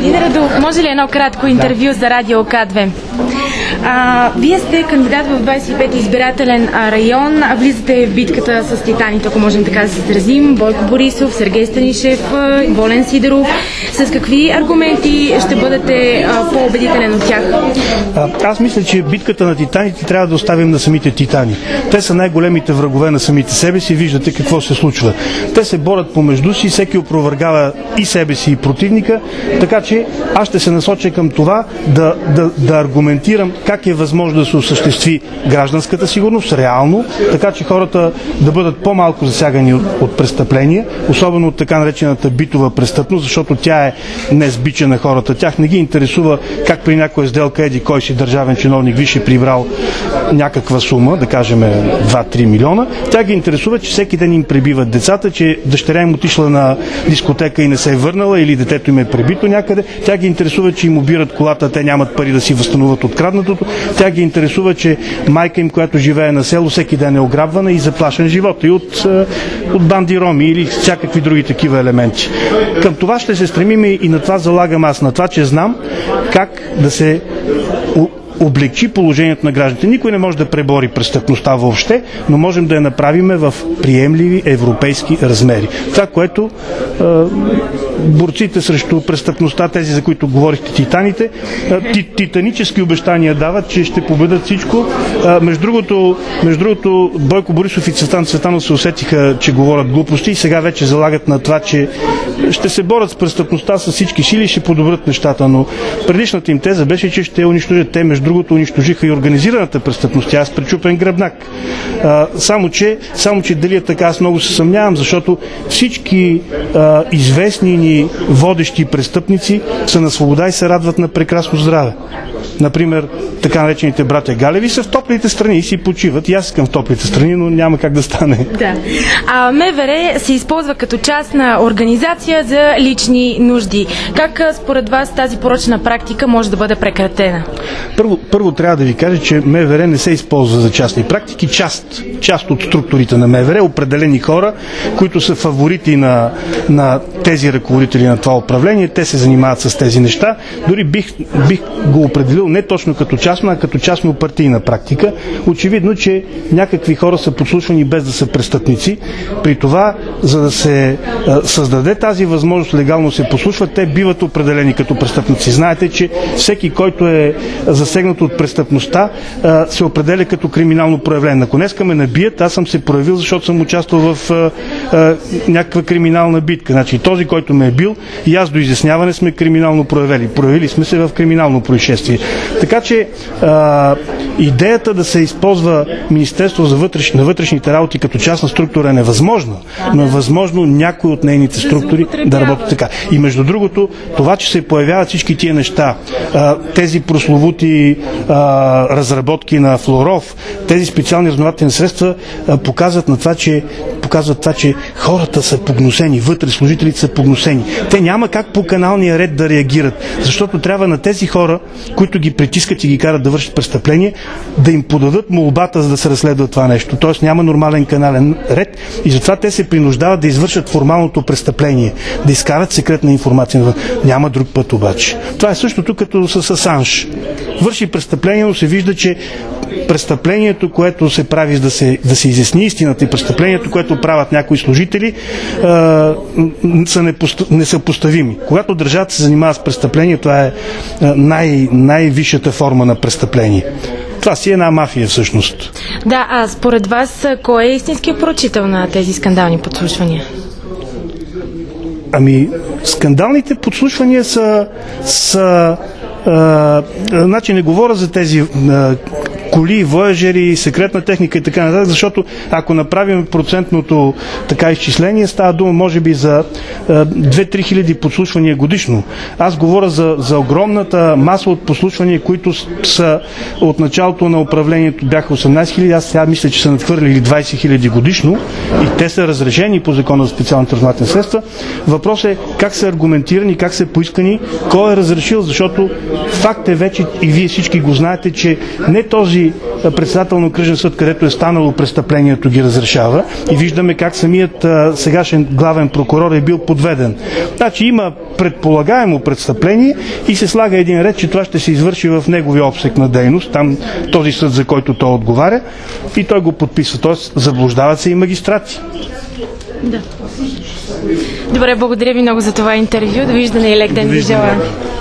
Господин Радулов, може ли едно кратко интервю за Радио К2? Вие сте кандидат в 25-ти избирателен район, влизате в битката с титаните, ако можем така да се изразим, Бойко Борисов, Сергей Станишев, Волен Сидеров. С какви аргументи ще бъдете по-убедителен от тях? Аз мисля, че битката на титаните трябва да оставим на самите титани. Те са най-големите врагове на самите себе си, виждате какво се случва. Те се борят помежду си, всеки опровергава и себе си, и противника, така че аз ще се насоча към това да аргументирам как е възможно да се осъществи гражданската сигурност реално, така че хората да бъдат по-малко засягани от престъпления, особено от така наречената битова престъпност, защото тя е днес бича на хората. Тях не ги интересува как при някоя сделка еди кой си държавен чиновник виж е прибрал някаква сума, да кажем 2-3 милиона. Тя ги интересува, че всеки ден им пребиват децата, че дъщеря им отишла на дискотека и не се е върнала или детето им е пребито някъде. Тя ги интересува, че им обират колата, те нямат пари да си възстановят откраднатото. Тя ги интересува, че майка им, която живее на село, всеки ден е ограбвана и заплашен живота и от банди роми или всякакви други такива елементи. Към това ще се стремим и на това залагам аз, на това, че знам как да се облегчи положението на гражданите. Никой не може да пребори престъпността въобще, но можем да я направим в приемливи европейски размери. Това, което борците срещу престъпността, тези, за които говорихте, титаните, титанически обещания дават, че ще победят всичко. Между другото, Бойко Борисов и Цветан Цветанов се усетиха, че говорят глупости и сега вече залагат на това, че ще се борят с престъпността с всички сили и ще подобрят нещата, но предишната им теза беше, че ще унищожат. Те, между другото, унищожиха и организираната престъпност. Тя е с пречупен гръбнак. Само че дали е така, аз много се съмнявам, защото всички известни ни водещи престъпници са на свобода и се радват на прекрасно здраве. Например, така наречените братя Галеви са в топлите страни и си почиват. И аз искам в топлите страни, но няма как да стане. Да. МВР се използва като частна организация за лични нужди. Как според вас тази порочна практика може да бъде прекратена? Първо трябва да ви кажа, че МВР не се използва за частни практики. Част от структурите на МВР, определени хора, които са фаворити на тези ръководители на това управление, те се занимават с тези неща. Дори бих го определил не точно като частна, а като частно-партийна практика. Очевидно, че някакви хора са подслушвани без да са престъпници. При това, за да се създаде тази възможност легално се подслушват, те биват определени като престъпници. Знаете, че всеки, който е засегнат от престъпността, се определя като криминално проявление. Ако днеска ме набият, аз съм се проявил, защото съм участвал в някаква криминална битка. Значи този, който ме е бил, и аз до изясняване сме криминално проявили. Проявили сме се в криминално происшествие. Така че идеята да се използва Министерство на вътрешните работи като частна структура е невъзможна, но е възможно някои от нейните структури да работят така. И между другото, това, че се появяват всички тия неща, тези прословути разработки на Флоров, тези специални разузнавателни средства показват това, че хората са погнусени, вътре служителите са погнусени. Те няма как по каналния ред да реагират, защото трябва на тези хора, които ги притискат и ги карат да вършат престъпление, да им подадат молбата, за да се разследва това нещо. Тоест няма нормален канален ред и затова те се принуждават да извършат формалното престъпление, да изкарат секретна информация. Няма друг път обаче. Това е същото като с Асанж. Върши престъпление, но се вижда, че престъплението, което се прави да се изясни истината и престъплението, което правят някои служители, са несъпоставими. Когато държавата се занимава с престъпление, това е най-висшата форма на престъпление. Това си е една мафия всъщност. Да, а според вас кой е истинският поръчител на тези скандални подслушвания? Скандалните подслушвания са значи не говоря за тези коли, вояжери, секретна техника и така нататък, защото ако направим процентното така изчисление, става дума може би за 2-3 хиляди подслушвания годишно. Аз говоря за огромната маса от подслушвания, които са от началото на управлението бяха 18 хиляди, аз сега мисля, че са надхвърлили 20 хиляди годишно и те са разрешени по закона за специалните разузнавателни средства. Въпросът е как са аргументирани, как са поискани, кой е разрешил, защото факт е вече и вие всички го знаете, че не този този председател на окръжен съд, където е станало престъплението, ги разрешава, и виждаме как самият сегашен главен прокурор е бил подведен. Значи има предполагаемо престъпление и се слага един ред, че това ще се извърши в неговия обсек на дейност, там този съд, за който той отговаря, и той го подписва. Тоест, заблуждават се и магистрати. Да. Добре, благодаря ви много за това интервю. Довиждане и лек ден ви желая.